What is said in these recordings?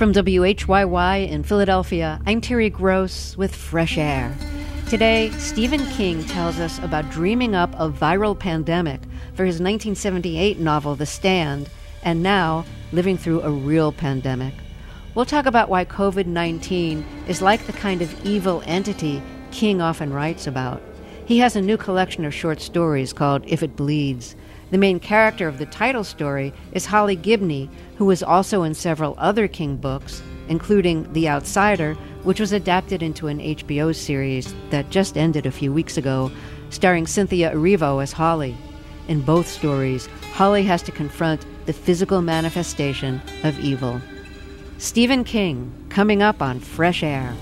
From WHYY in Philadelphia, I'm Terry Gross with Fresh Air. Today, Stephen King tells us about dreaming up a viral pandemic for his 1978 novel, The Stand, and now living through a real pandemic. We'll talk about why COVID-19 is like the kind of evil entity King often writes about. He has a new collection of short stories called If It Bleeds. The main character of the title story is Holly Gibney, who was also in several other King books, including The Outsider, which was adapted into an HBO series that just ended a few weeks ago, starring Cynthia Erivo as Holly. In both stories, Holly has to confront the physical manifestation of evil. Stephen King, coming up on Fresh Air.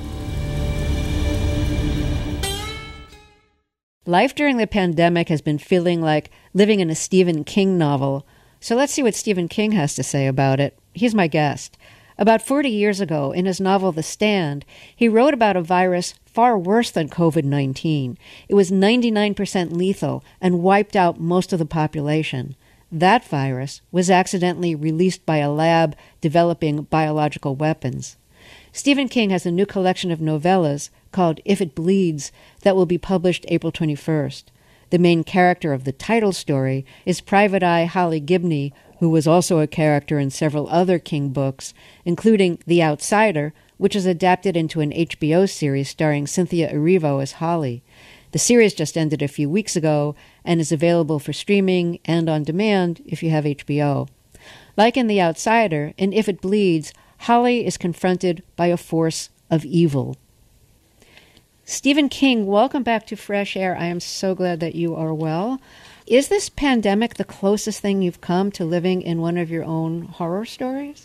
Life during the pandemic has been feeling like living in a Stephen King novel. So let's see what Stephen King has to say about it. He's my guest. About 40 years ago, in his novel The Stand, he wrote about a virus far worse than COVID-19. It was 99% lethal and wiped out most of the population. That virus was accidentally released by a lab developing biological weapons. Stephen King has a new collection of novellas called If It Bleeds that will be published April 21st. The main character of the title story is Private Eye Holly Gibney, who was also a character in several other King books, including The Outsider, which is adapted into an HBO series starring Cynthia Erivo as Holly. The series just ended a few weeks ago and is available for streaming and on demand if you have HBO. Like in The Outsider, in If It Bleeds, Holly is confronted by a force of evil. Stephen King, welcome back to Fresh Air. I am so glad that you are well. Is this pandemic the closest thing you've come to living in one of your own horror stories?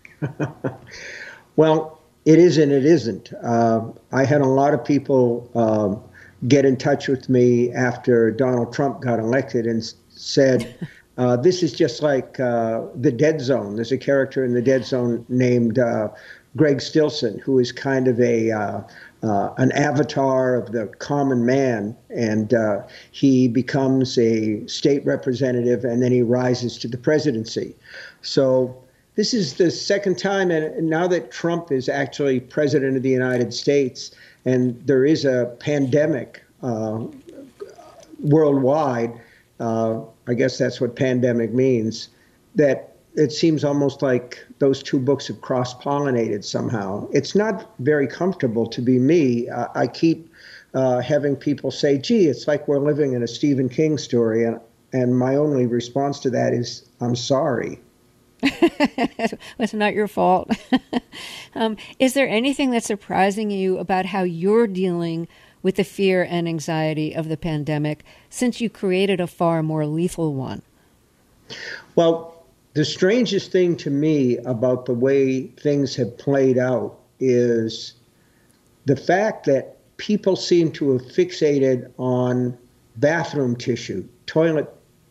Well, it is and it isn't. I had a lot of people get in touch with me after Donald Trump got elected and said, this is just like The Dead Zone. There's a character in The Dead Zone named Greg Stilson, who is kind of an avatar of the common man, and he becomes a state representative, and then he rises to the presidency. So this is the second time, and now that Trump is actually president of the United States, and there is a pandemic worldwide, I guess that's what pandemic means, that it seems almost like those two books have cross-pollinated somehow. It's not very comfortable to be me. I keep having people say, gee, it's like we're living in a Stephen King story. And my only response to that is, I'm sorry. It's not your fault. Is there anything that's surprising you about how you're dealing with the fear and anxiety of the pandemic since you created a far more lethal one? Well, the strangest thing to me about the way things have played out is the fact that people seem to have fixated on bathroom tissue, toilet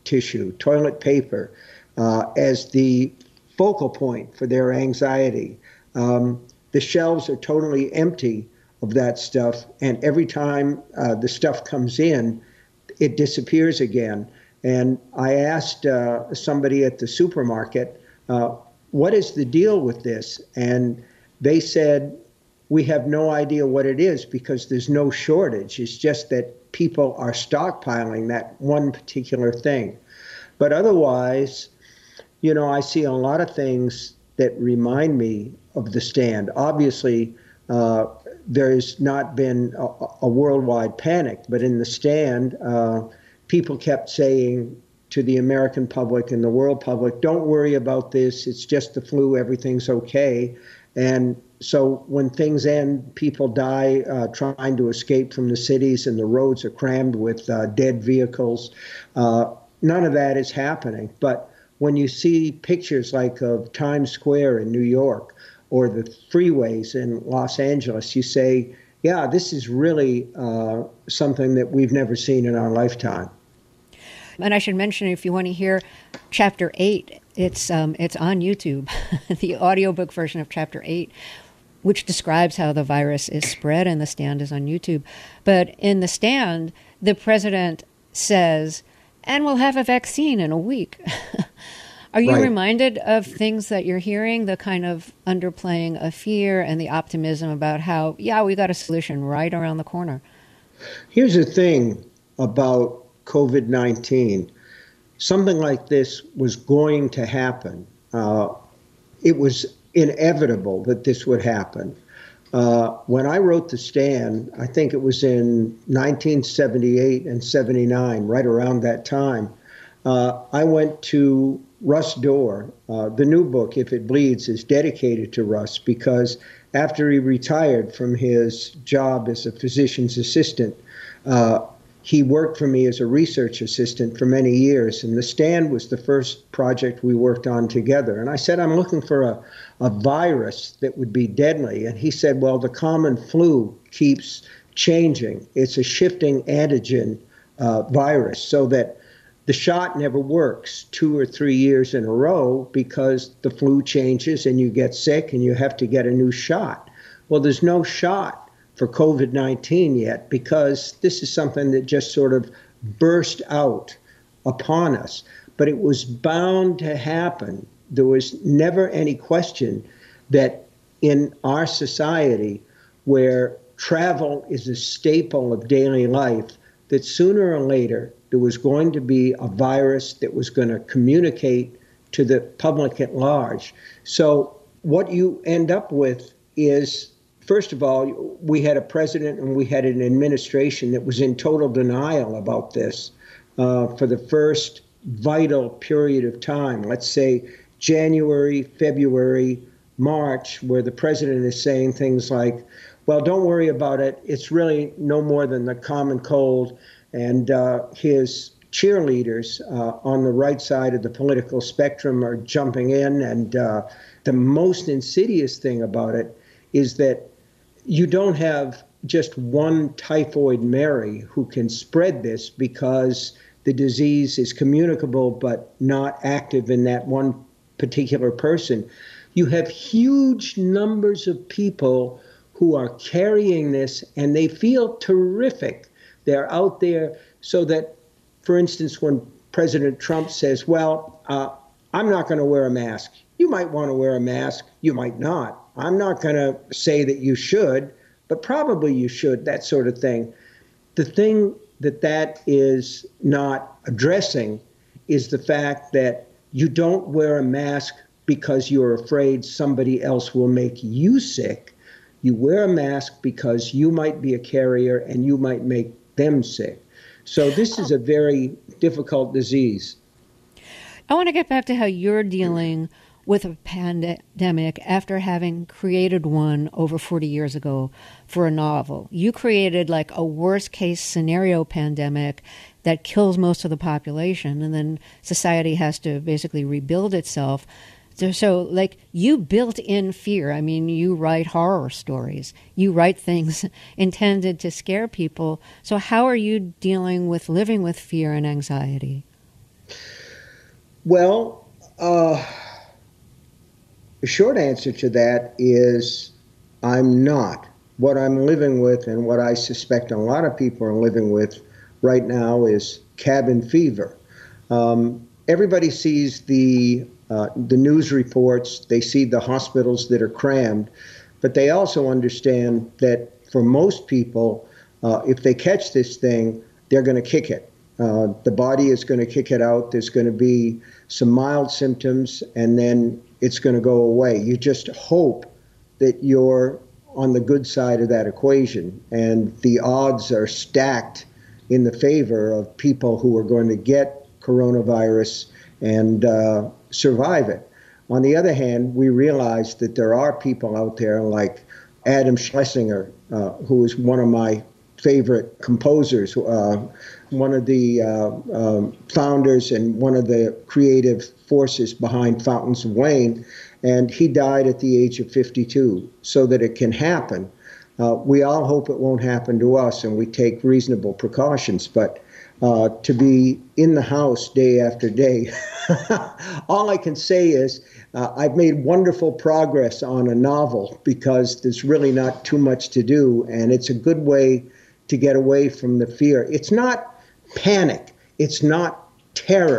paper, as the focal point for their anxiety. The shelves are totally empty of that stuff, and every time the stuff comes in, it disappears again. And I asked somebody at the supermarket, what is the deal with this? And they said, we have no idea what it is because there's no shortage. It's just that people are stockpiling that one particular thing. But otherwise, I see a lot of things that remind me of The Stand. Obviously, there's not been a worldwide panic, but in The Stand, people kept saying to the American public and the world public, don't worry about this. It's just the flu. Everything's okay. And so when things end, people die trying to escape from the cities and the roads are crammed with dead vehicles. None of that is happening. But when you see pictures like of Times Square in New York or the freeways in Los Angeles, you say, yeah, this is really something that we've never seen in our lifetime. And I should mention, if you want to hear Chapter 8, it's on YouTube, the audiobook version of Chapter 8, which describes how the virus is spread, and The Stand is on YouTube. But in The Stand, the president says, and we'll have a vaccine in a week. Are you Right. reminded of things that you're hearing, the kind of underplaying of fear and the optimism about how, yeah, we got a solution right around the corner? Here's the thing about COVID 19. Something like this was going to happen. It was inevitable that this would happen. When I wrote The Stand, I think it was in 1978 and 79, right around that time, I went to Russ Dorr. The new book, If It Bleeds, is dedicated to Russ because after he retired from his job as a physician's assistant, uh, he worked for me as a research assistant for many years. And The Stand was the first project we worked on together. And I said, I'm looking for a virus that would be deadly. And he said, well, the common flu keeps changing. It's a shifting antigen virus, so that the shot never works 2 or 3 years in a row because the flu changes and you get sick and you have to get a new shot. Well, there's no shot for COVID 19 yet because this is something that just sort of burst out upon us. But it was bound to happen. There was never any question that in our society, where travel is a staple of daily life, that sooner or later there was going to be a virus that was going to communicate to the public at large. So what you end up with is, first of all, we had a president and we had an administration that was in total denial about this for the first vital period of time, let's say January, February, March, where the president is saying things like, well, don't worry about it. It's really no more than the common cold. And his cheerleaders on the right side of the political spectrum are jumping in. And the most insidious thing about it is that you don't have just one typhoid Mary who can spread this because the disease is communicable but not active in that one particular person. You have huge numbers of people who are carrying this and they feel terrific. They're out there so that, for instance, when President Trump says, well, I'm not going to wear a mask. You might want to wear a mask. You might not. I'm not going to say that you should, but probably you should, that sort of thing. The thing that is not addressing is the fact that you don't wear a mask because you're afraid somebody else will make you sick. You wear a mask because you might be a carrier and you might make them sick. So this is a very difficult disease. I want to get back to how you're dealing with a pandemic after having created one over 40 years ago for a novel. You created like a worst case scenario pandemic that kills most of the population, and then society has to basically rebuild itself. So, like, you built in fear. I mean, you write horror stories. You write things intended to scare people. So how are you dealing with living with fear and anxiety? Well, the short answer to that is I'm not. What I'm living with and what I suspect a lot of people are living with right now is cabin fever. Everybody sees the news reports, they see the hospitals that are crammed, but they also understand that for most people, if they catch this thing, they're going to kick it. The body is going to kick it out. There's going to be some mild symptoms, and then it's going to go away. You just hope that you're on the good side of that equation, and the odds are stacked in the favor of people who are going to get coronavirus and survive it. On the other hand, we realize that there are people out there like Adam Schlesinger, who is one of my favorite composers, one of the founders and one of the creative forces behind Fountains of Wayne, and he died at the age of 52. So that it can happen, we all hope it won't happen to us, and we take reasonable precautions, but to be in the house day after day, all I can say is I've made wonderful progress on a novel because there's really not too much to do, and it's a good way to get away from the fear. It's not panic. It's not terror.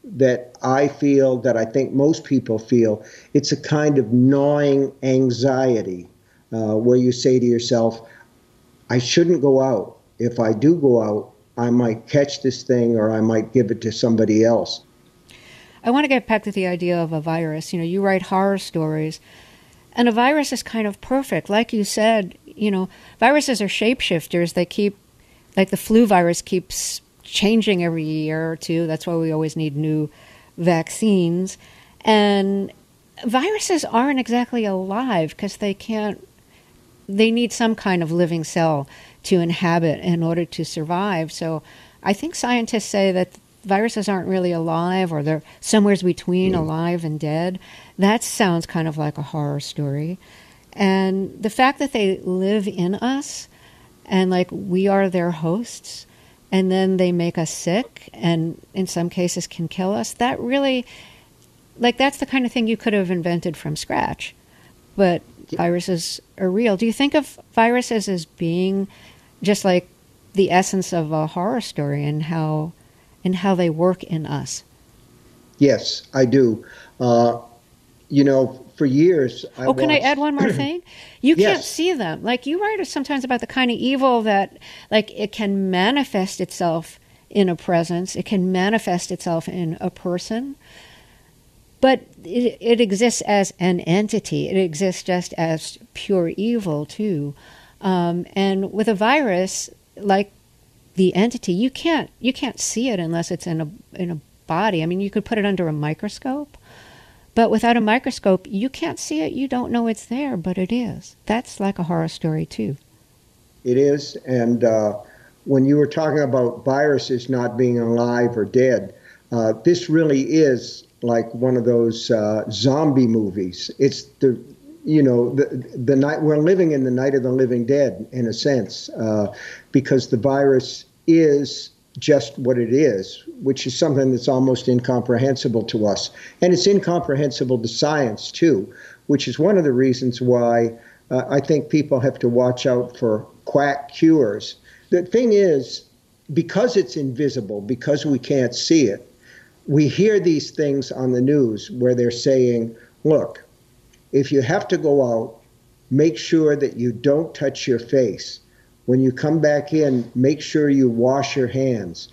that I feel, that I think most people feel. It's a kind of gnawing anxiety where you say to yourself, I shouldn't go out. If I do go out, I might catch this thing or I might give it to somebody else. I want to get back to the idea of a virus. You know, you write horror stories, and a virus is kind of perfect. Like you said, you know, viruses are shapeshifters. They keep, like the flu virus keeps changing every year or two. That's why we always need new vaccines. And viruses aren't exactly alive because they need some kind of living cell to inhabit in order to survive. So I think scientists say that viruses aren't really alive, or they're somewhere between alive and dead. That sounds kind of like a horror story. And the fact that they live in us and like we are their hosts, and then they make us sick and in some cases can kill us, that really, like, that's the kind of thing you could have invented from scratch. But viruses are real. Do you think of viruses as being just like the essence of a horror story and how they work in us? Yes, I do. You know, for years, Can I add one more thing? You Yes. can't see them. Like, you write sometimes about the kind of evil that, like, it can manifest itself in a presence. It can manifest itself in a person. But it exists as an entity. It exists just as pure evil, too. And with a virus, like the entity, you can't see it unless it's in a body. I mean, you could put it under a microscope, but without a microscope, you can't see it. You don't know it's there, but it is. That's like a horror story, too. It is. And when you were talking about viruses not being alive or dead, this really is like one of those zombie movies. It's the night we're living in, the night of the living dead, in a sense, because the virus is just what it is, which is something that's almost incomprehensible to us. And it's incomprehensible to science, too, which is one of the reasons why I think people have to watch out for quack cures. The thing is, because it's invisible, because we can't see it, we hear these things on the news where they're saying, look, if you have to go out, make sure that you don't touch your face. When you come back in, make sure you wash your hands.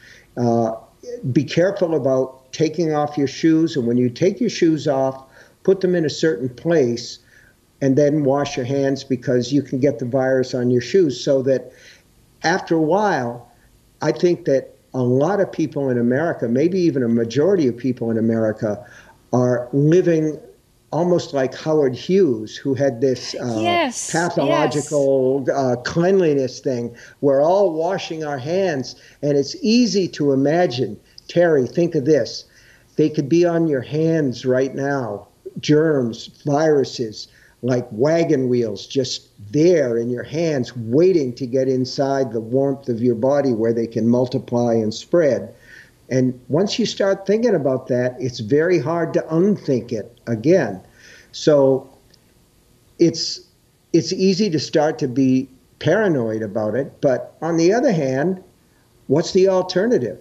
Be careful about taking off your shoes. And when you take your shoes off, put them in a certain place and then wash your hands, because you can get the virus on your shoes. So that after a while, I think that a lot of people in America, maybe even a majority of people in America, are living almost like Howard Hughes, who had this pathological cleanliness thing. We're all washing our hands, and it's easy to imagine. Terry, think of this. They could be on your hands right now, germs, viruses, like wagon wheels, just there in your hands, waiting to get inside the warmth of your body where they can multiply and spread. And once you start thinking about that, it's very hard to unthink it again. So it's easy to start to be paranoid about it. But on the other hand, what's the alternative?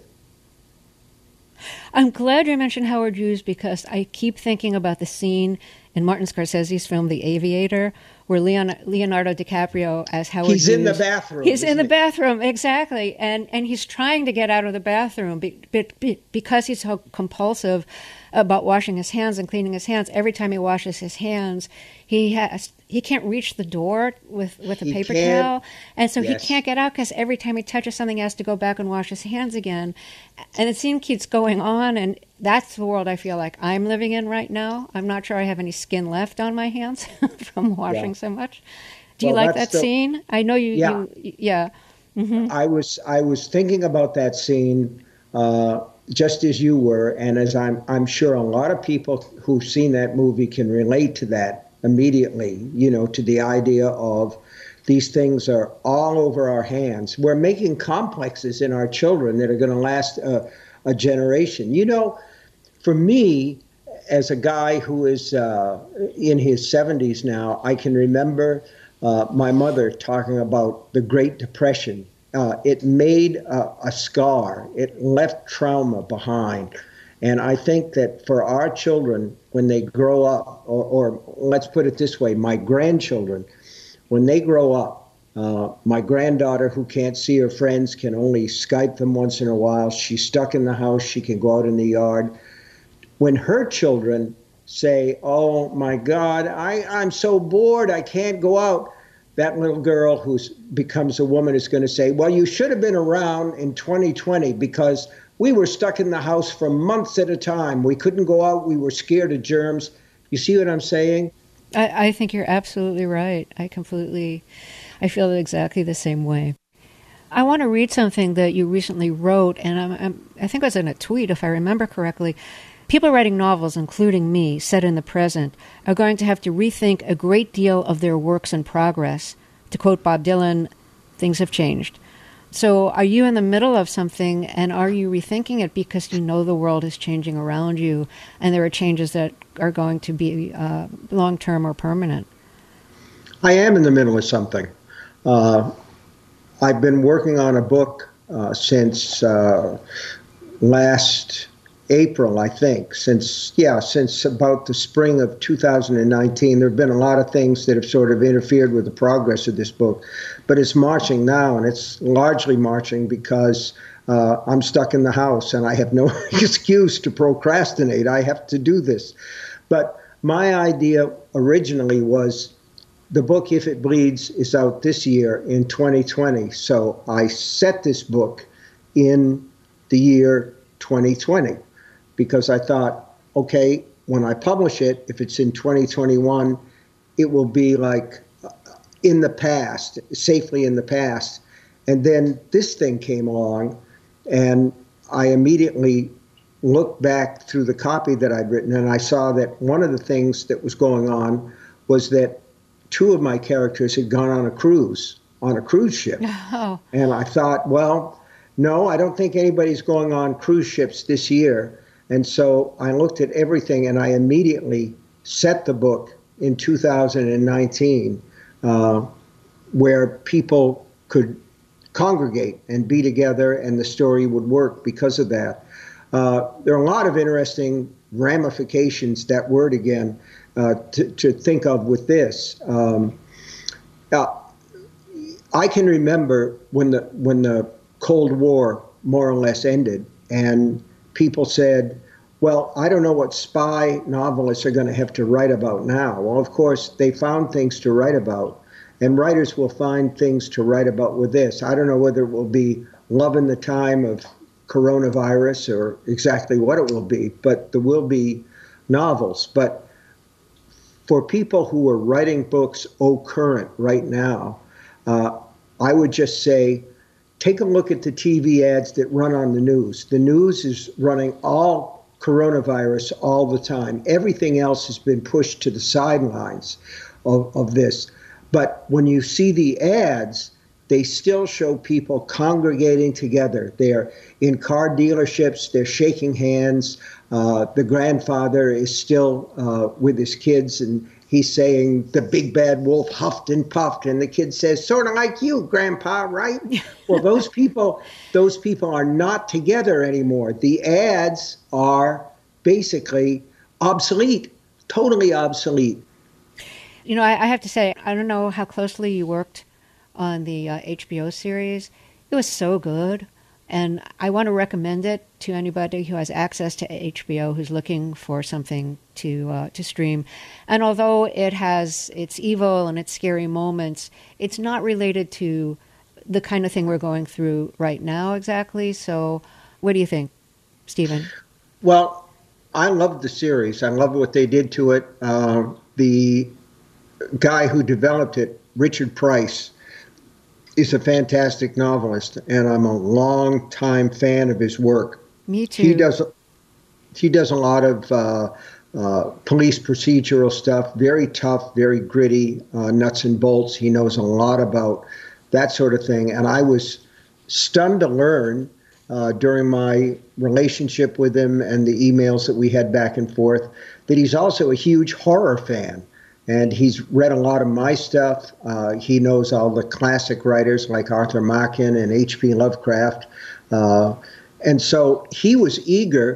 I'm glad you mentioned Howard Hughes, because I keep thinking about the scene in Martin Scorsese's film The Aviator, where Leonardo DiCaprio as Howard Hughes. He's in the bathroom. He's in the bathroom, exactly. And he's trying to get out of the bathroom because he's so compulsive about washing his hands and cleaning his hands. Every time he washes his hands, he can't reach the door with a paper towel. And so he can't get out, because every time he touches something, he has to go back and wash his hands again. And the scene keeps going on, and that's the world I feel like I'm living in right now. I'm not sure I have any skin left on my hands from washing so much. Do you like that scene? I know you. Yeah. Mm-hmm. I was thinking about that scene just as you were, and as I'm sure a lot of people who've seen that movie can relate to that immediately. To the idea of these things are all over our hands. We're making complexes in our children that are going to last a generation. For me, as a guy who is in his 70s now, I can remember my mother talking about the Great Depression. It made a scar. It left trauma behind. And I think that for our children, when they grow up, or let's put it this way, my grandchildren, when they grow up, my granddaughter, who can't see her friends, can only Skype them once in a while. She's stuck in the house. She can go out in the yard. When her children say, oh my God, I'm so bored, I can't go out, that little girl who becomes a woman is going to say, well, you should have been around in 2020 because we were stuck in the house for months at a time. We couldn't go out. We were scared of germs. You see what I'm saying? I think you're absolutely right. I feel exactly the same way. I want to read something that you recently wrote, and I think it was in a tweet, if I remember correctly. People writing novels, including me, set in the present, are going to have to rethink a great deal of their works in progress. To quote Bob Dylan, things have changed. So are you in the middle of something, and are you rethinking it because you know the world is changing around you, and there are changes that are going to be long-term or permanent? I am in the middle of something. I've been working on a book since last April, I think, since about the spring of 2019. There have been a lot of things that have sort of interfered with the progress of this book, but it's marching now, and it's largely marching because I'm stuck in the house and I have no excuse to procrastinate. I have to do this. But my idea originally was the book, If It Bleeds, is out this year in 2020. So I set this book in the year 2020. Because I thought, okay, when I publish it, if it's in 2021, it will be like in the past, safely in the past. And then this thing came along, and I immediately looked back through the copy that I'd written, and I saw that one of the things that was going on was that two of my characters had gone on a cruise ship. Oh. And I thought, well, no, I don't think anybody's going on cruise ships this year. And so I looked at everything, and I immediately set the book in 2019 where people could congregate and be together, and the story would work because of that. There are a lot of interesting ramifications, that word again, to think of with this. I can remember when the Cold War more or less ended, and people said, well, I don't know what spy novelists are going to have to write about now. Well, of course, they found things to write about, and writers will find things to write about with this. I don't know whether it will be love in the time of coronavirus or exactly what it will be, but there will be novels. But for people who are writing books current right now, I would just say, take a look at the TV ads that run on the news. The news is running all coronavirus all the time. Everything else has been pushed to the sidelines of this. But when you see the ads, they still show people congregating together. They're in car dealerships, they're shaking hands. The grandfather is still with his kids, and he's saying, the big bad wolf huffed and puffed, and the kid says, sort of like you, Grandpa, right? Well, those people are not together anymore. The ads are basically obsolete, totally obsolete. You know, I have to say, I don't know how closely you worked on the HBO series. It was so good. And I want to recommend it to anybody who has access to HBO, who's looking for something to stream. And although it has its evil and its scary moments, it's not related to the kind of thing we're going through right now exactly. So what do you think, Stephen? Well, I love the series. I love what they did to it. The guy who developed it, Richard Price, is a fantastic novelist, and I'm a long-time fan of his work. Me too. He does a lot of police procedural stuff, very tough, very gritty, nuts and bolts. He knows a lot about that sort of thing. And I was stunned to learn during my relationship with him and the emails that we had back and forth that he's also a huge horror fan. And he's read a lot of my stuff. He knows all the classic writers like Arthur Machen and H.P. Lovecraft. And so he was eager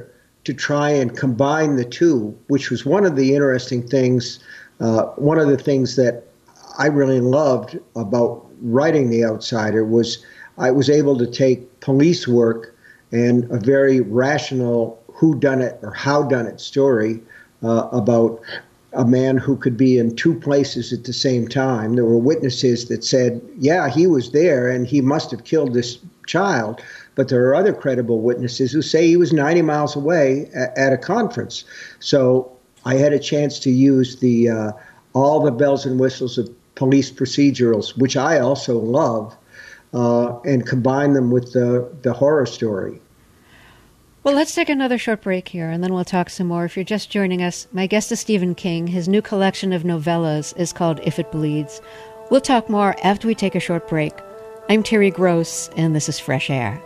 to try and combine the two, which was one of the interesting things, one of the things that I really loved about writing The Outsider was I was able to take police work and a very rational whodunit or howdunit story about a man who could be in two places at the same time. There were witnesses that said, yeah, he was there and he must have killed this child. But there are other credible witnesses who say he was 90 miles away at a conference. So I had a chance to use all the bells and whistles of police procedurals, which I also love, and combine them with the horror story. Well, let's take another short break here, and then we'll talk some more. If you're just joining us, my guest is Stephen King. His new collection of novellas is called If It Bleeds. We'll talk more after we take a short break. I'm Terry Gross, and this is Fresh Air.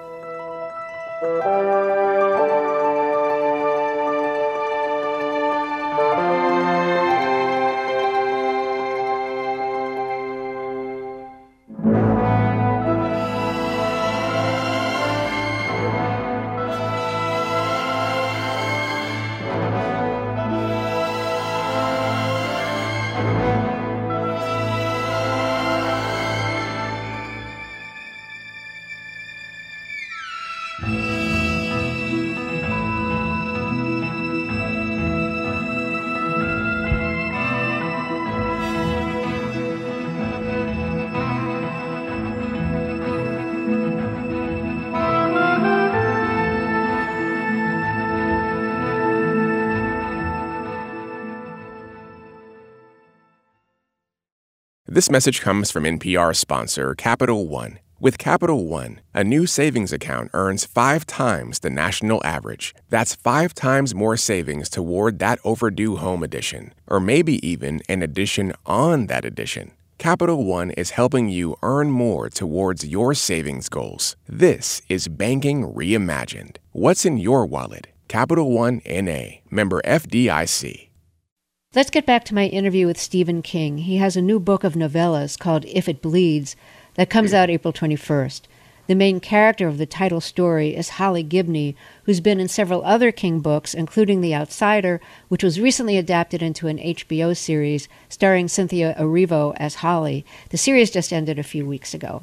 This message comes from NPR sponsor Capital One. With Capital One, a new savings account earns 5 times the national average. That's 5 times more savings toward that overdue home edition, or maybe even an addition on that addition. Capital One is helping you earn more towards your savings goals. This is banking reimagined. What's in your wallet? Capital One N.A., member FDIC. Let's get back to my interview with Stephen King. He has a new book of novellas called If It Bleeds that comes out April 21st. The main character of the title story is Holly Gibney, who's been in several other King books, including The Outsider, which was recently adapted into an HBO series starring Cynthia Erivo as Holly. The series just ended a few weeks ago.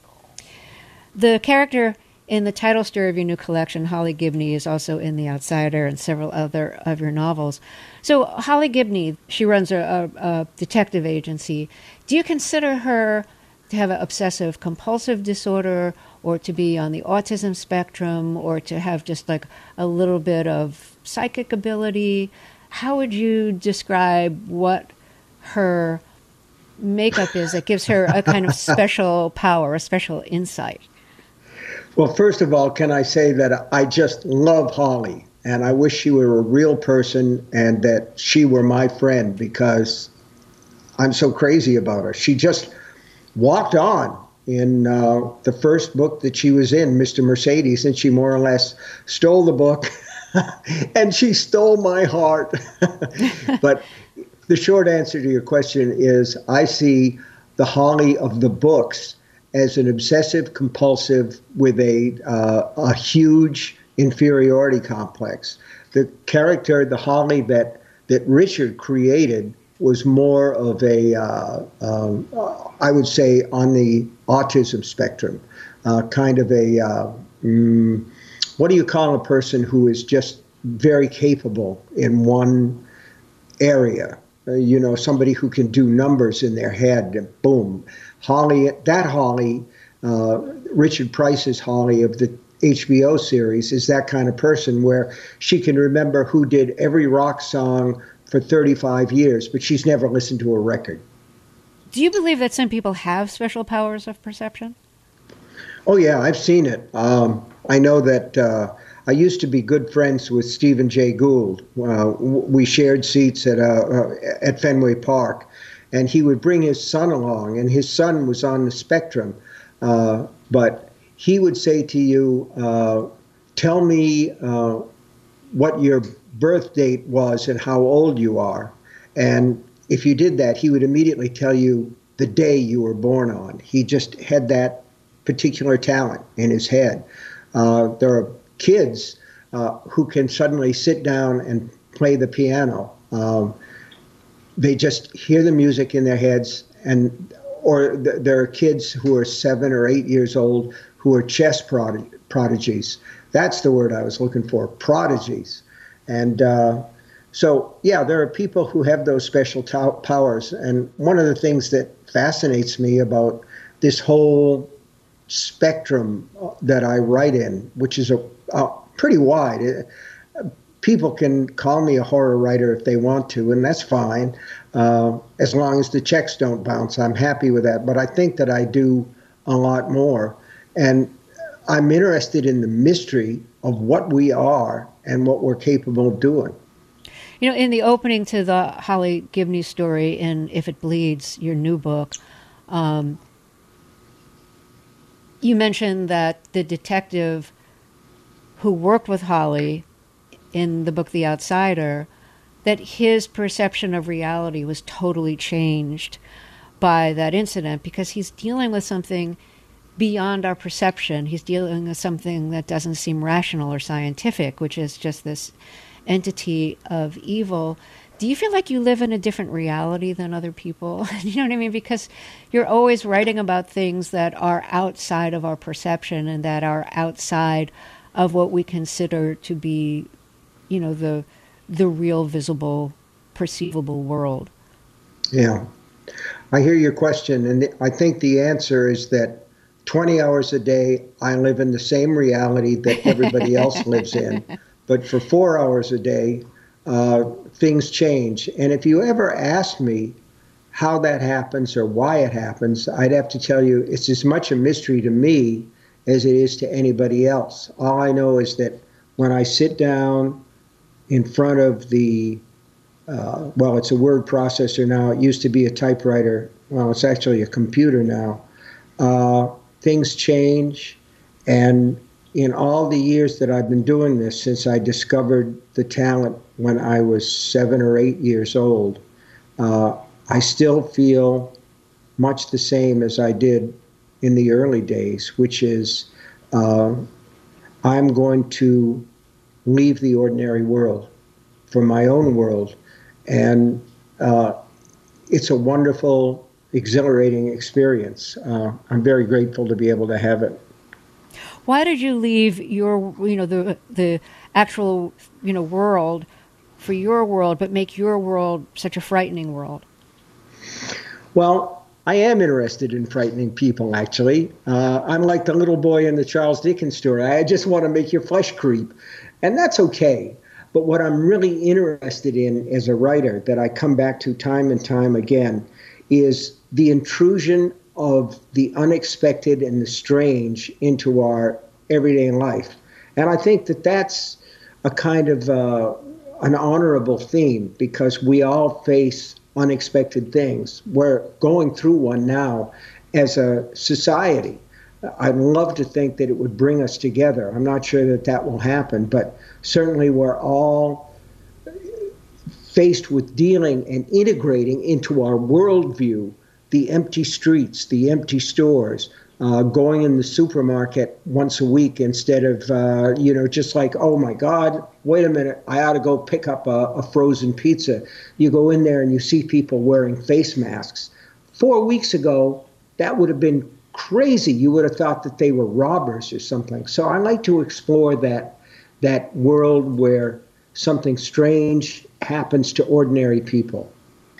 The character in the title story of your new collection, Holly Gibney, is also in The Outsider and several other of your novels. So Holly Gibney, she runs a detective agency. Do you consider her to have an obsessive-compulsive disorder, or to be on the autism spectrum, or to have just like a little bit of psychic ability? How would you describe what her makeup is that gives her a kind of special power, a special insight? Well, first of all, can I say that I just love Holly, and I wish she were a real person and that she were my friend, because I'm so crazy about her. She just walked on in the first book that she was in, Mr. Mercedes, and she more or less stole the book, and she stole my heart. But the short answer to your question is I see the Holly of the books as an obsessive compulsive with a huge inferiority complex. The character, the Holly that Richard created, was more of I would say, on the autism spectrum, kind of what do you call a person who is just very capable in one area? Somebody who can do numbers in their head, and boom. Holly, Richard Price's Holly of the HBO series, is that kind of person where she can remember who did every rock song for 35 years, but she's never listened to a record. Do you believe that some people have special powers of perception? Oh, yeah, I've seen it. I know that I used to be good friends with Stephen Jay Gould. We shared seats at Fenway Park, and he would bring his son along, and his son was on the spectrum. But he would say to you, tell me what your birth date was and how old you are. And if you did that, he would immediately tell you the day you were born on. He just had that particular talent in his head. There are kids who can suddenly sit down and play the piano. They just hear the music in their heads, or there are kids who are 7 or 8 years old who are chess prodigies. That's the word I was looking for, prodigies. And so, yeah, there are people who have those special powers. And one of the things that fascinates me about this whole spectrum that I write in, which is pretty wide. People can call me a horror writer if they want to, and that's fine, as long as the checks don't bounce. I'm happy with that. But I think that I do a lot more. And I'm interested in the mystery of what we are and what we're capable of doing. You know, in the opening to the Holly Gibney story in If It Bleeds, your new book, you mentioned that the detective who worked with Holly in the book The Outsider, that his perception of reality was totally changed by that incident because he's dealing with something beyond our perception. He's dealing with something that doesn't seem rational or scientific, which is just this entity of evil. Do you feel like you live in a different reality than other people? You know what I mean? Because you're always writing about things that are outside of our perception and that are outside of what we consider to be, you know, the real, visible, perceivable world. Yeah. I hear your question, and I think the answer is that 20 hours a day, I live in the same reality that everybody else lives in. But for 4 hours a day, things change. And if you ever ask me how that happens or why it happens, I'd have to tell you it's as much a mystery to me as it is to anybody else. All I know is that when I sit down in front of the, well, it's a word processor now. It used to be a typewriter. Well, it's actually a computer now. Things change. And in all the years that I've been doing this, since I discovered the talent when I was 7 or 8 years old, I still feel much the same as I did in the early days, which is I'm going to leave the ordinary world for my own world. And it's a wonderful, exhilarating experience. I'm very grateful to be able to have it. Why did you leave your, you know, the actual, you know, world for your world, but make your world such a frightening world? Well, I am interested in frightening people, actually. I'm like the little boy in the Charles Dickens story. I just want to make your flesh creep. And that's okay. But what I'm really interested in as a writer, that I come back to time and time again, is the intrusion of the unexpected and the strange into our everyday life. And I think that that's a kind of an honorable theme, because we all face unexpected things. We're going through one now as a society. I'd love to think that it would bring us together. I'm not sure that that will happen, but certainly we're all faced with dealing and integrating into our worldview the empty streets, the empty stores, going in the supermarket once a week instead of, just like, oh my God, wait a minute, I ought to go pick up a frozen pizza. You go in there and you see people wearing face masks. 4 weeks ago, that would have been crazy. You would have thought that they were robbers or something. So I like to explore that world where something strange happens to ordinary people.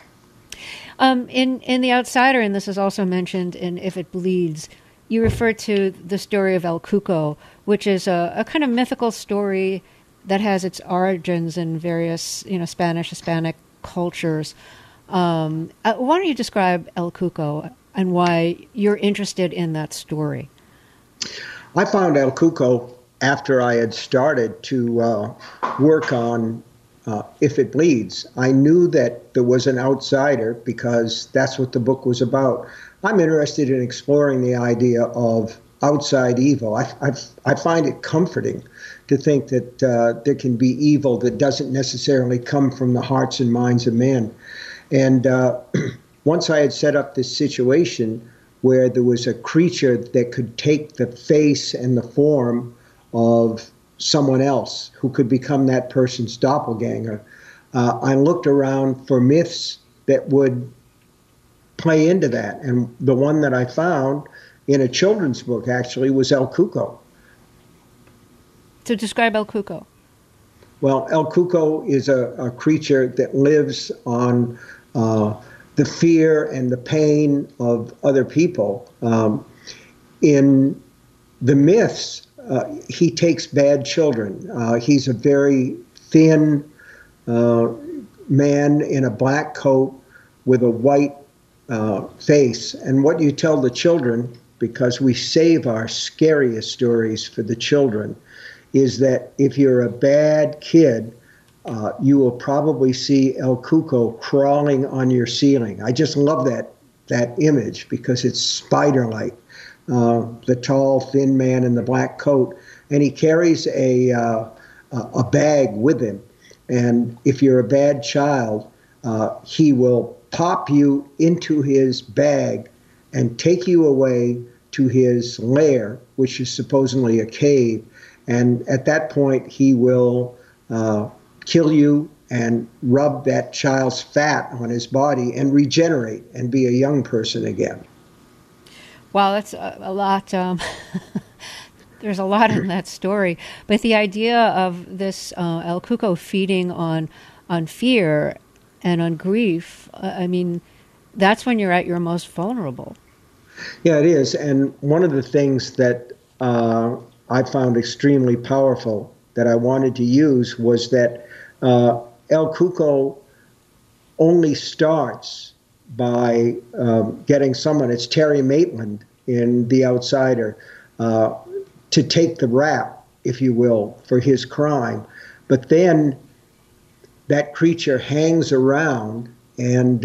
In The Outsider, and this is also mentioned in If It Bleeds, you refer to the story of El Cuco, which is a kind of mythical story that has its origins in various, Spanish, Hispanic cultures. Why don't you describe El Cuco and why you're interested in that story? I found El Cuco after I had started to work on If It Bleeds. I knew that there was an outsider because that's what the book was about. I'm interested in exploring the idea of outside evil. I find it comforting to think that there can be evil that doesn't necessarily come from the hearts and minds of men. And once I had set up this situation where there was a creature that could take the face and the form of someone else who could become that person's doppelganger. I looked around for myths that would play into that. And the one that I found in a children's book, actually, was El Cuco. So describe El Cuco. Well, El Cuco is a creature that lives on the fear and the pain of other people. In the myths, he takes bad children. He's a very thin man in a black coat with a white face. And what you tell the children, because we save our scariest stories for the children, is that if you're a bad kid, you will probably see El Cuco crawling on your ceiling. I just love that image because it's spider-like. The tall, thin man in the black coat, and he carries a bag with him. And if you're a bad child, he will pop you into his bag and take you away to his lair, which is supposedly a cave. And at that point, he will kill you and rub that child's fat on his body and regenerate and be a young person again. Wow, that's a lot. There's a lot in that story. But the idea of this El Cuco feeding on fear and on grief, I mean, that's when you're at your most vulnerable. Yeah, it is. And one of the things that I found extremely powerful that I wanted to use was that El Cuco only starts by getting someone, it's Terry Maitland in The Outsider, to take the rap, if you will, for his crime. But then that creature hangs around and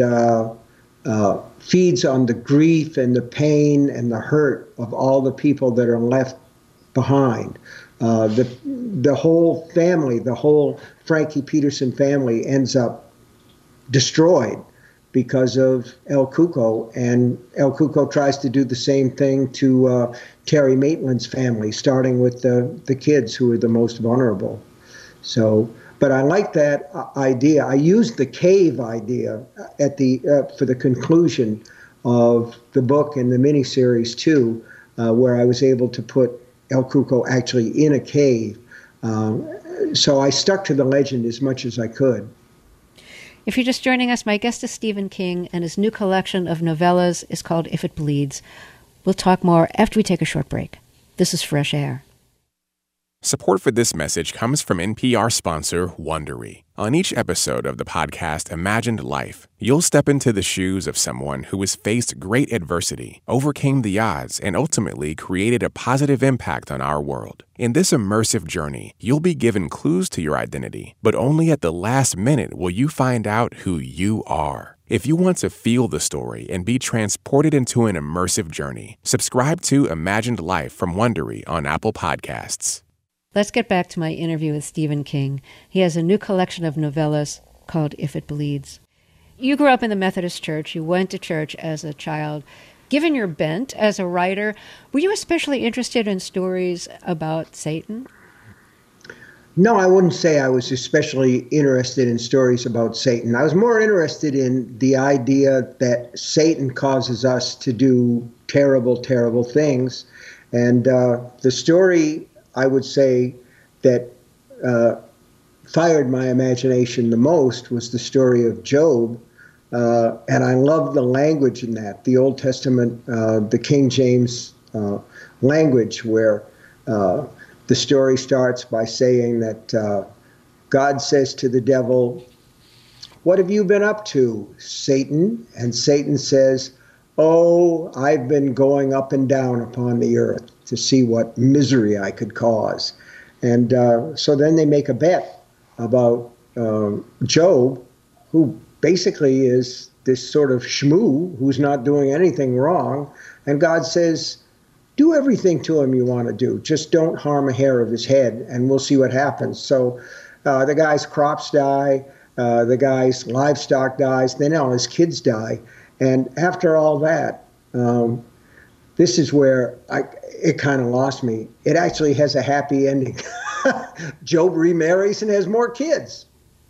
feeds on the grief and the pain and the hurt of all the people that are left behind. The whole family, the whole Frankie Peterson family ends up destroyed because of El Cuco, and El Cuco tries to do the same thing to Terry Maitland's family, starting with the kids who are the most vulnerable. So, but I like that idea. I used the cave idea at for the conclusion of the book and the miniseries too, where I was able to put El Cuco actually in a cave. So I stuck to the legend as much as I could. If you're just joining us, my guest is Stephen King, and his new collection of novellas is called If It Bleeds. We'll talk more after we take a short break. This is Fresh Air. Support for this message comes from NPR sponsor Wondery. On each episode of the podcast Imagined Life, you'll step into the shoes of someone who has faced great adversity, overcame the odds, and ultimately created a positive impact on our world. In this immersive journey, you'll be given clues to your identity, but only at the last minute will you find out who you are. If you want to feel the story and be transported into an immersive journey, subscribe to Imagined Life from Wondery on Apple Podcasts. Let's get back to my interview with Stephen King. He has a new collection of novellas called If It Bleeds. You grew up in the Methodist Church. You went to church as a child. Given your bent as a writer, were you especially interested in stories about Satan? No, I wouldn't say I was especially interested in stories about Satan. I was more interested in the idea that Satan causes us to do terrible, terrible things. And the story, I would say, that fired my imagination the most was the story of Job. And I love the language in that, the Old Testament, the King James language, where the story starts by saying that God says to the devil, "What have you been up to, Satan?" And Satan says, "Oh, I've been going up and down upon the earth to see what misery I could cause." And so then they make a bet about Job, who basically is this sort of shmoo who's not doing anything wrong. And God says, "Do everything to him you want to do. Just don't harm a hair of his head, and we'll see what happens." So the guy's crops die, the guy's livestock dies, then all his kids die. And after all that, this is where it kind of lost me. It actually has a happy ending. Job remarries and has more kids.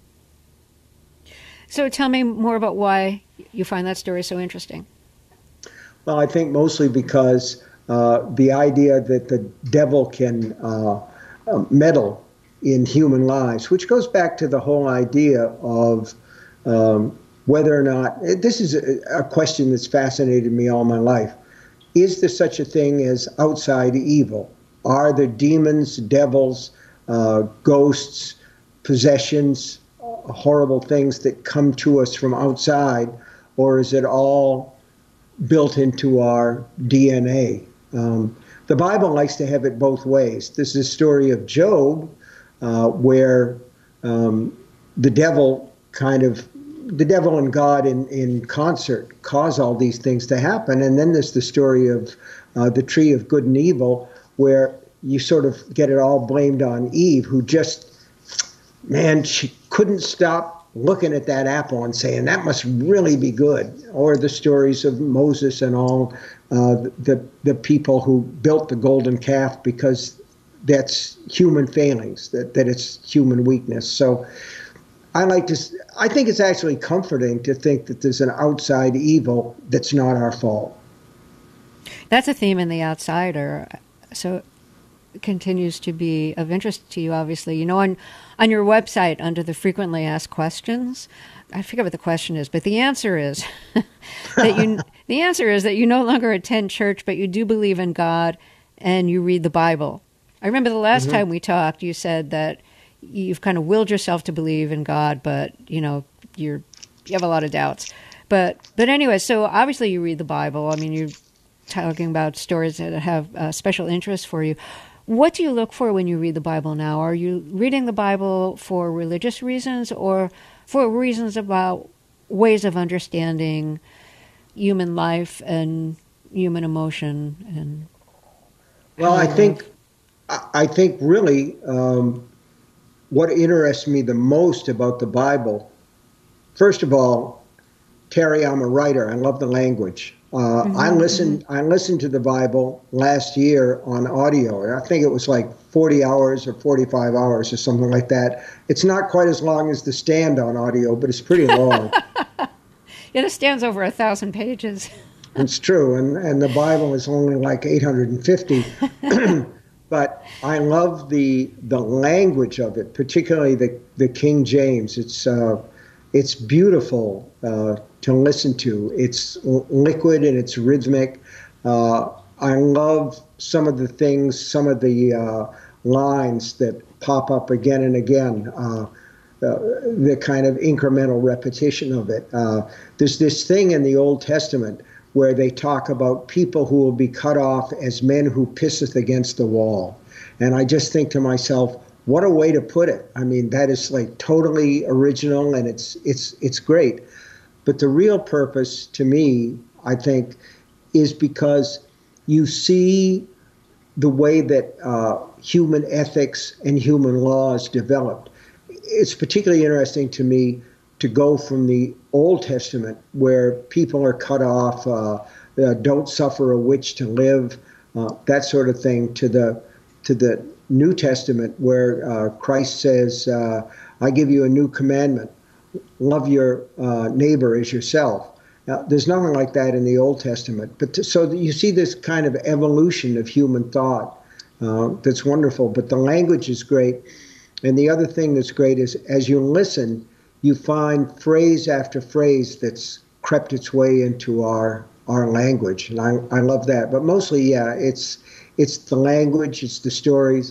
So tell me more about why you find that story so interesting. Well, I think mostly because the idea that the devil can meddle in human lives, which goes back to the whole idea of whether or not, this is a question that's fascinated me all my life. Is there such a thing as outside evil? Are there demons, devils, ghosts, possessions, horrible things that come to us from outside, or is it all built into our DNA? The Bible likes to have it both ways. This is a story of Job, where the devil and God in concert cause all these things to happen. And then there's the story of the tree of good and evil, where you sort of get it all blamed on Eve, who just, man, she couldn't stop looking at that apple and saying, that must really be good. Or the stories of Moses and all the people who built the golden calf, because that's human failings, that it's human weakness. So I think it's actually comforting to think that there's an outside evil that's not our fault. That's a theme in The Outsider. So it continues to be of interest to you, obviously. You know, on your website, under the frequently asked questions, I forget what the question is, but the answer is that you no longer attend church, but you do believe in God and you read the Bible. I remember the last time we talked, you said that you've kind of willed yourself to believe in God, but you know you have a lot of doubts. But anyway, so obviously you read the Bible. I mean, you're talking about stories that have special interest for you. What do you look for when you read the Bible now? Are you reading the Bible for religious reasons or for reasons about ways of understanding human life and human emotion? And well, I think really what interests me the most about the Bible, first of all, Terry, I'm a writer. I love the language. I listened to the Bible last year on audio. I think it was like 40 hours or 45 hours or something like that. It's not quite as long as The Stand on audio, but it's pretty long. Yeah, The Stand's over 1,000 pages. It's true, and the Bible is only like 850. But I love the language of it, particularly the King James. It's beautiful to listen to. It's liquid and it's rhythmic. I love some of the lines that pop up again and again, the kind of incremental repetition of it. There's this thing in the Old Testament where they talk about people who will be cut off as men who pisseth against the wall. And I just think to myself, what a way to put it. I mean, that is like totally original, and it's great. But the real purpose to me, I think, is because you see the way that human ethics and human laws developed. It's particularly interesting to me to go from the Old Testament, where people are cut off, don't suffer a witch to live, that sort of thing, to the New Testament, where Christ says, I give you a new commandment, love your neighbor as yourself. Now, there's nothing like that in the Old Testament. So you see this kind of evolution of human thought that's wonderful, but the language is great. And the other thing that's great is as you listen, you find phrase after phrase that's crept its way into our language. And I love that. But mostly, yeah, it's the language, it's the stories.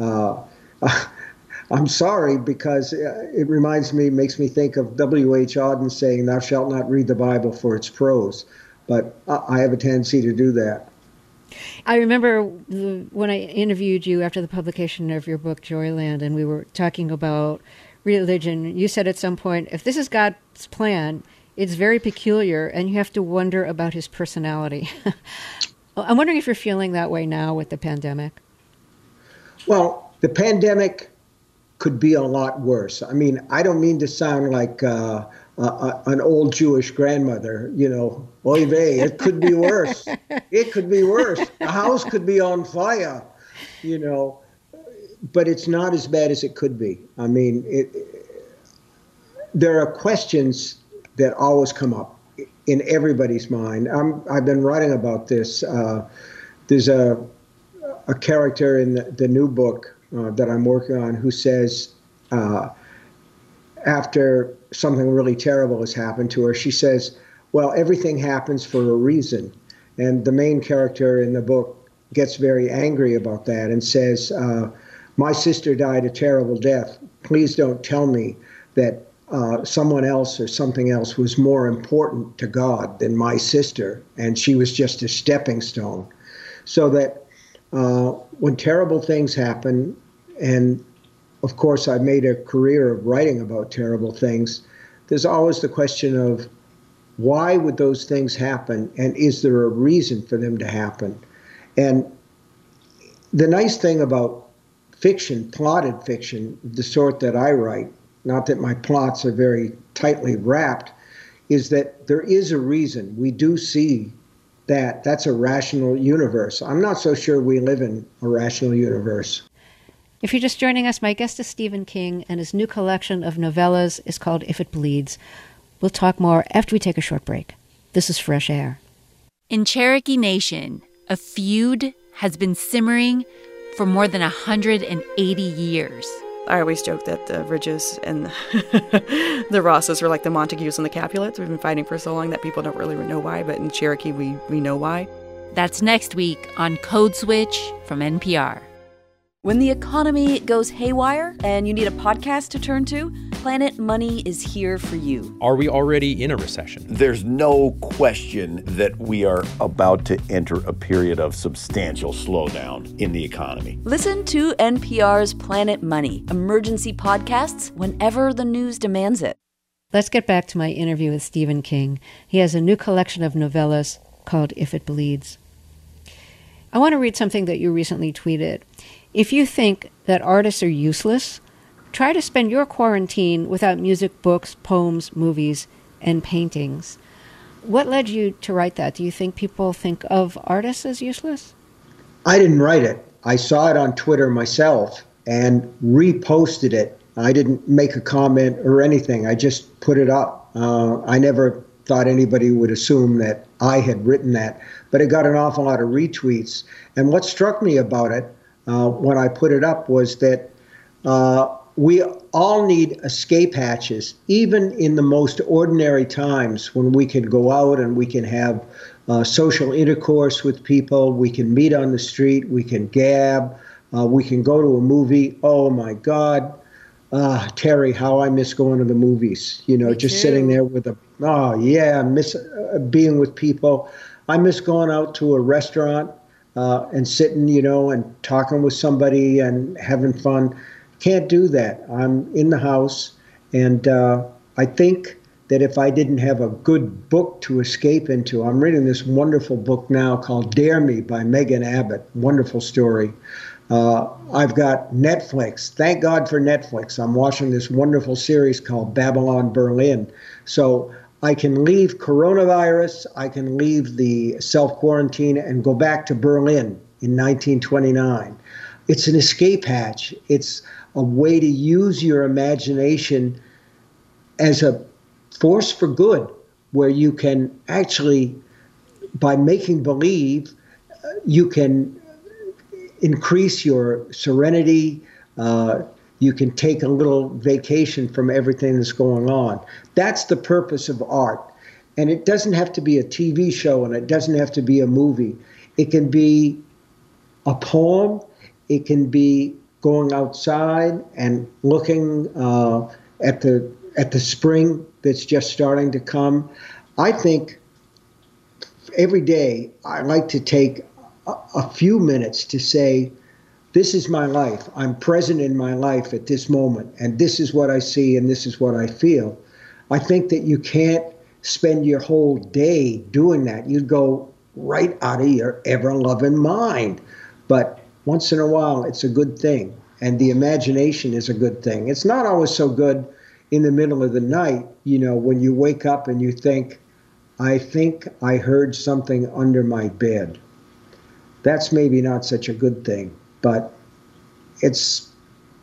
I'm sorry, because it makes me think of W.H. Auden saying, thou shalt not read the Bible for its prose. But I have a tendency to do that. I remember when I interviewed you after the publication of your book, Joyland, and we were talking about religion. You said at some point, if this is God's plan, it's very peculiar, and you have to wonder about his personality. I'm wondering if you're feeling that way now with the pandemic. Well, the pandemic could be a lot worse. I mean, I don't mean to sound like an old Jewish grandmother, oy vey, it could be worse. It could be worse. The house could be on fire, but it's not as bad as it could be. I mean, there are questions that always come up in everybody's mind. I've been writing about this. There's a character in the new book that I'm working on who says, after something really terrible has happened to her, she says, well, everything happens for a reason. And the main character in the book gets very angry about that and says, my sister died a terrible death. Please don't tell me that someone else or something else was more important to God than my sister, and she was just a stepping stone. So that when terrible things happen, and of course I made a career of writing about terrible things, there's always the question of why would those things happen, and is there a reason for them to happen? And the nice thing about fiction, plotted fiction, the sort that I write, not that my plots are very tightly wrapped, is that there is a reason. We do see that that's a rational universe. I'm not so sure we live in a rational universe. If you're just joining us, my guest is Stephen King, and his new collection of novellas is called If It Bleeds. We'll talk more after we take a short break. This is Fresh Air. In Cherokee Nation, a feud has been simmering for more than 180 years. I always joke that the Ridges and the Rosses are like the Montagues and the Capulets. We've been fighting for so long that people don't really know why, but in Cherokee, we know why. That's next week on Code Switch from NPR. When the economy goes haywire and you need a podcast to turn to, Planet Money is here for you. Are we already in a recession? There's no question that we are about to enter a period of substantial slowdown in the economy. Listen to NPR's Planet Money, emergency podcasts whenever the news demands it. Let's get back to my interview with Stephen King. He has a new collection of novellas called If It Bleeds. I want to read something that you recently tweeted. If you think that artists are useless, try to spend your quarantine without music, books, poems, movies, and paintings. What led you to write that? Do you think people think of artists as useless? I didn't write it. I saw it on Twitter myself and reposted it. I didn't make a comment or anything. I just put it up. I never thought anybody would assume that I had written that, but it got an awful lot of retweets. And what struck me about it when I put it up was that we all need escape hatches, even in the most ordinary times when we can go out and we can have social intercourse with people, we can meet on the street, we can gab, we can go to a movie. Oh my God, Terry, how I miss going to the movies. You know, just sitting there with I miss being with people. I miss going out to a restaurant and sitting, you know, and talking with somebody and having fun. Can't do that. I'm in the house, and I think that if I didn't have a good book to escape into, I'm reading this wonderful book now called Dare Me by Megan Abbott. Wonderful story. I've got Netflix. Thank God for Netflix. I'm watching this wonderful series called Babylon Berlin. So I can leave coronavirus, I can leave the self-quarantine and go back to Berlin in 1929. It's an escape hatch. It's a way to use your imagination as a force for good, where you can actually, by making believe, you can increase your serenity. You can take a little vacation from everything that's going on. That's the purpose of art. And it doesn't have to be a TV show, and it doesn't have to be a movie. It can be a poem. It can be going outside and looking at the spring that's just starting to come. I think every day I like to take a few minutes to say, this is my life. I'm present in my life at this moment, and this is what I see, and this is what I feel. I think that you can't spend your whole day doing that. You'd go right out of your ever-loving mind. But once in a while, it's a good thing, and the imagination is a good thing. It's not always so good in the middle of the night, you know, when you wake up and you think I heard something under my bed. That's maybe not such a good thing. But it's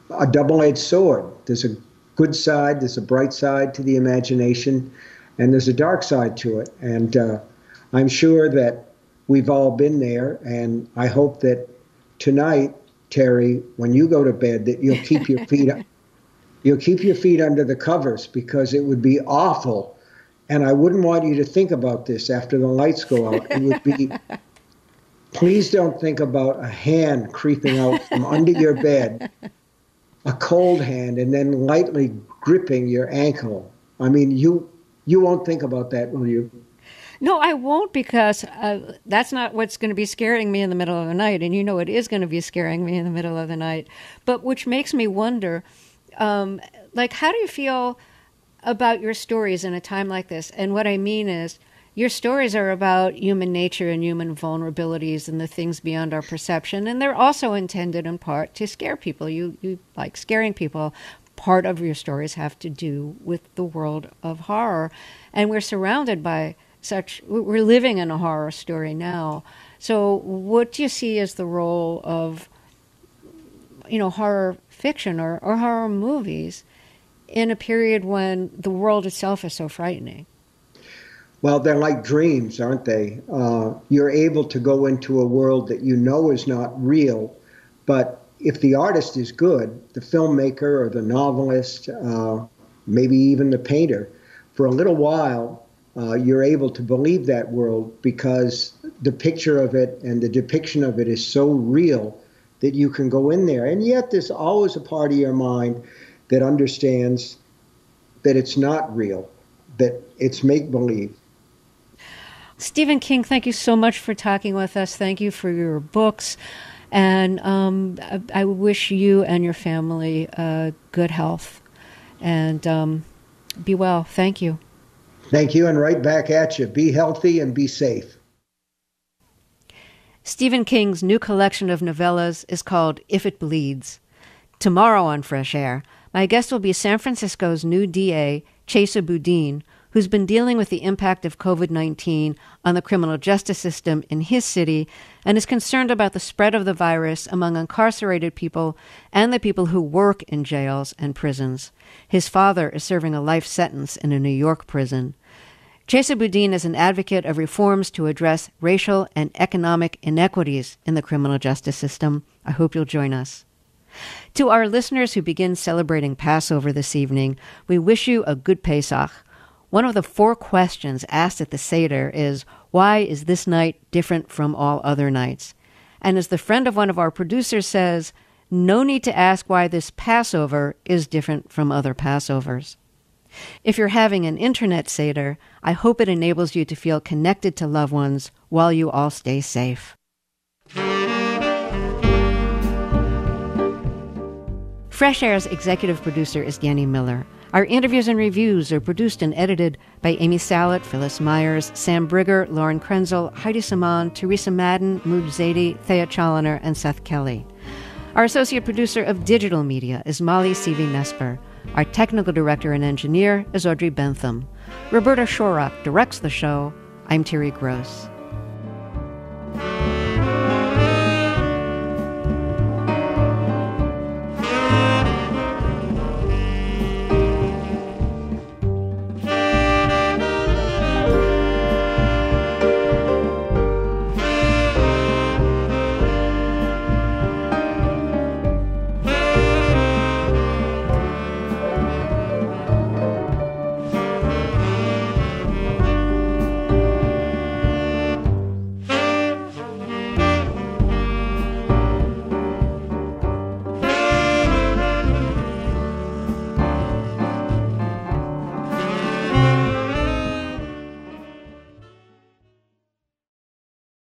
a double-edged sword. There's a good side, there's a bright side to the imagination, and there's a dark side to it. And I'm sure that we've all been there, and I hope that tonight, Terry, when you go to bed, that you'll keep your feet up. You'll keep your feet under the covers, because it would be awful. And I wouldn't want you to think about this after the lights go out. It would be, please don't think about a hand creeping out from under your bed, a cold hand, and then lightly gripping your ankle. I mean, you won't think about that, will you? No, I won't, because that's not what's going to be scaring me in the middle of the night. And you know it is going to be scaring me in the middle of the night. But which makes me wonder, how do you feel about your stories in a time like this? And what I mean is, your stories are about human nature and human vulnerabilities and the things beyond our perception. And they're also intended in part to scare people. You like scaring people. Part of your stories have to do with the world of horror. And we're surrounded by we're living in a horror story now. So what do you see as the role of, horror fiction or horror movies in a period when the world itself is so frightening? Well, they're like dreams, aren't they? You're able to go into a world that you know is not real, but if the artist is good, the filmmaker or the novelist, maybe even the painter, for a little while, you're able to believe that world, because the picture of it and the depiction of it is so real that you can go in there. And yet there's always a part of your mind that understands that it's not real, that it's make-believe. Stephen King, thank you so much for talking with us. Thank you for your books. And I wish you and your family good health. And be well. Thank you. Thank you, and right back at you. Be healthy and be safe. Stephen King's new collection of novellas is called If It Bleeds. Tomorrow on Fresh Air, my guest will be San Francisco's new DA, Chesa Boudin, who's been dealing with the impact of COVID-19 on the criminal justice system in his city and is concerned about the spread of the virus among incarcerated people and the people who work in jails and prisons. His father is serving a life sentence in a New York prison. Chesa Boudin is an advocate of reforms to address racial and economic inequities in the criminal justice system. I hope you'll join us. To our listeners who begin celebrating Passover this evening, we wish you a good Pesach. One of the 4 questions asked at the Seder is, why is this night different from all other nights? And as the friend of one of our producers says, no need to ask why this Passover is different from other Passovers. If you're having an internet Seder, I hope it enables you to feel connected to loved ones while you all stay safe. Fresh Air's executive producer is Danny Miller. Our interviews and reviews are produced and edited by Amy Salit, Phyllis Myers, Sam Brigger, Lauren Krenzel, Heidi Saman, Teresa Madden, Mood Zadie, Thea Challoner, and Seth Kelly. Our associate producer of digital media is Molly Seavey-Nesper. Our technical director and engineer is Audrey Bentham. Roberta Shorak directs the show. I'm Terry Gross.